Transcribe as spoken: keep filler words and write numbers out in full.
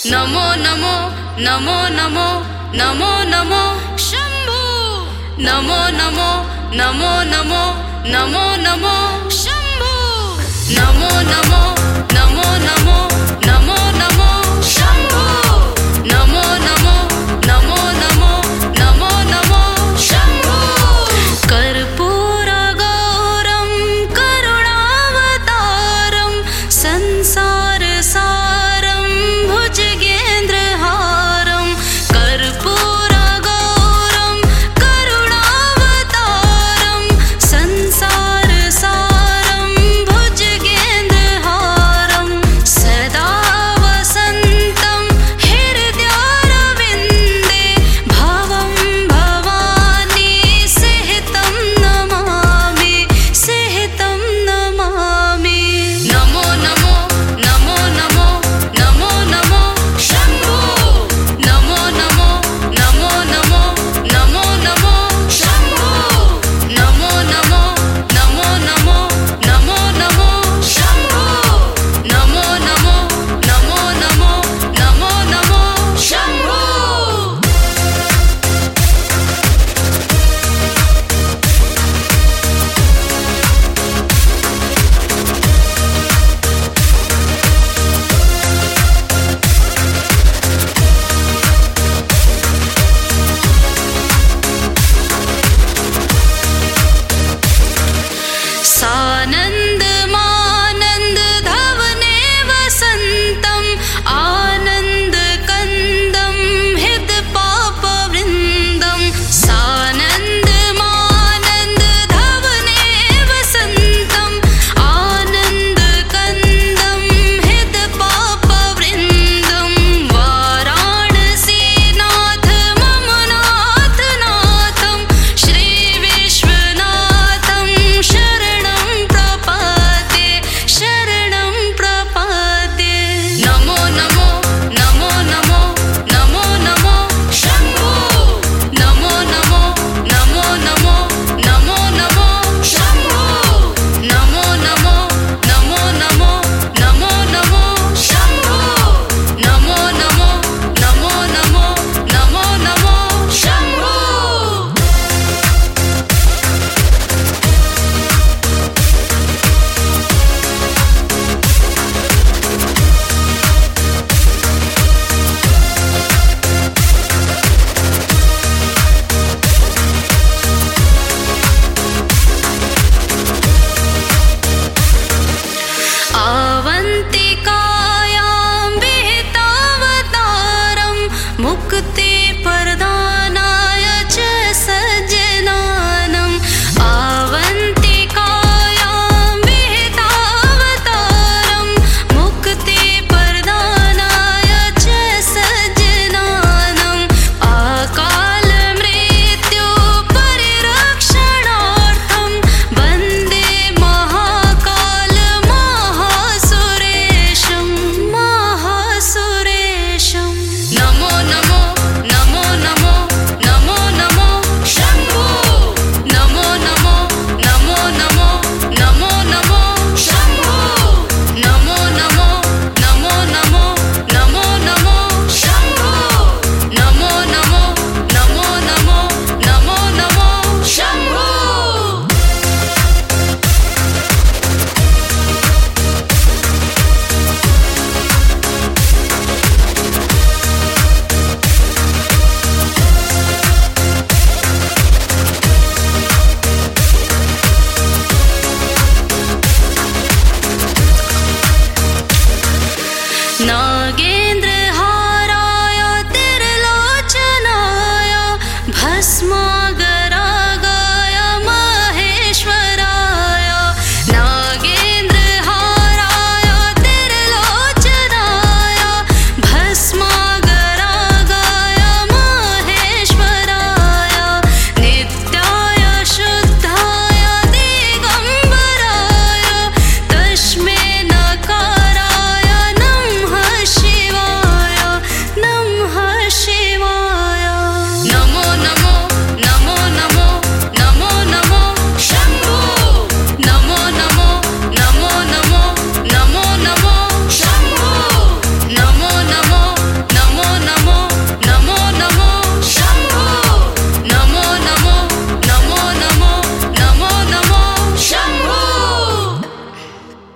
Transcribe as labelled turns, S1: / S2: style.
S1: नमो नमो नमो नमो नमो नमो शंभो नमो नमो नमो नमो नमो नमो शंभो नमो नमो नमो नमो नमो नमो शंभो नमो नमो नमो नमो नमो नमो शंभो कर्पूरगौरं करुणावतारं संसारसारं भुजगेन्द्रहारं कर्पूरगौरं करुणावतारं संसारसारं भुजगेन्द्रहारं सदा वसन्तं हृदयारविन्दे भवं भवानी सहितं नमामि सहितं नमामि नमो नमो नमो नमो नमो नमो शंभो नमो नमो नमो नमो नमो नमो शंभो नमो नमो नमो नमो नमो नमो शंभो नमो नमो नमो नमो नमो नमो शंभो सानंद मानंद धवने वसंतम आनंद कंदम हित पाप वृंदम सानंद मानंद धवने वसंतम आनंद कंदम हित पाप वृंदम वाराणसीनाथ मम नाथ नाथम श्री विश्वनाथम शरणं प्रपद्ये शरणं प्रपद्ये नमो नमो नमो नमो नमो नमो शंभो नमो नमो नमो नमो नमो नमो शंभो नमो नमो नमो नमो नमो नमो शंभो नमो नमो नमो नमो नमो नमो शंभो आवन्तिकायां विहितावतारं मुक्तिप्रदानाय च सज्जनानम् आवन्तिकायां विहितावतारं मुक्तिप्रदानाय च सज्जनानम् अकालमृत्यु परिरक्षणार्थं वन्दे महाकाल महासुरेशं महासुरेशं नमो नमो नमो नमो नमो नमो शंभो नमो नमो नमो नमो नमो नमो शंभो नमो नमो नमो नमो नमो नमो शंभो नमो नमो नमो नमो नमो नमो शंभो नागे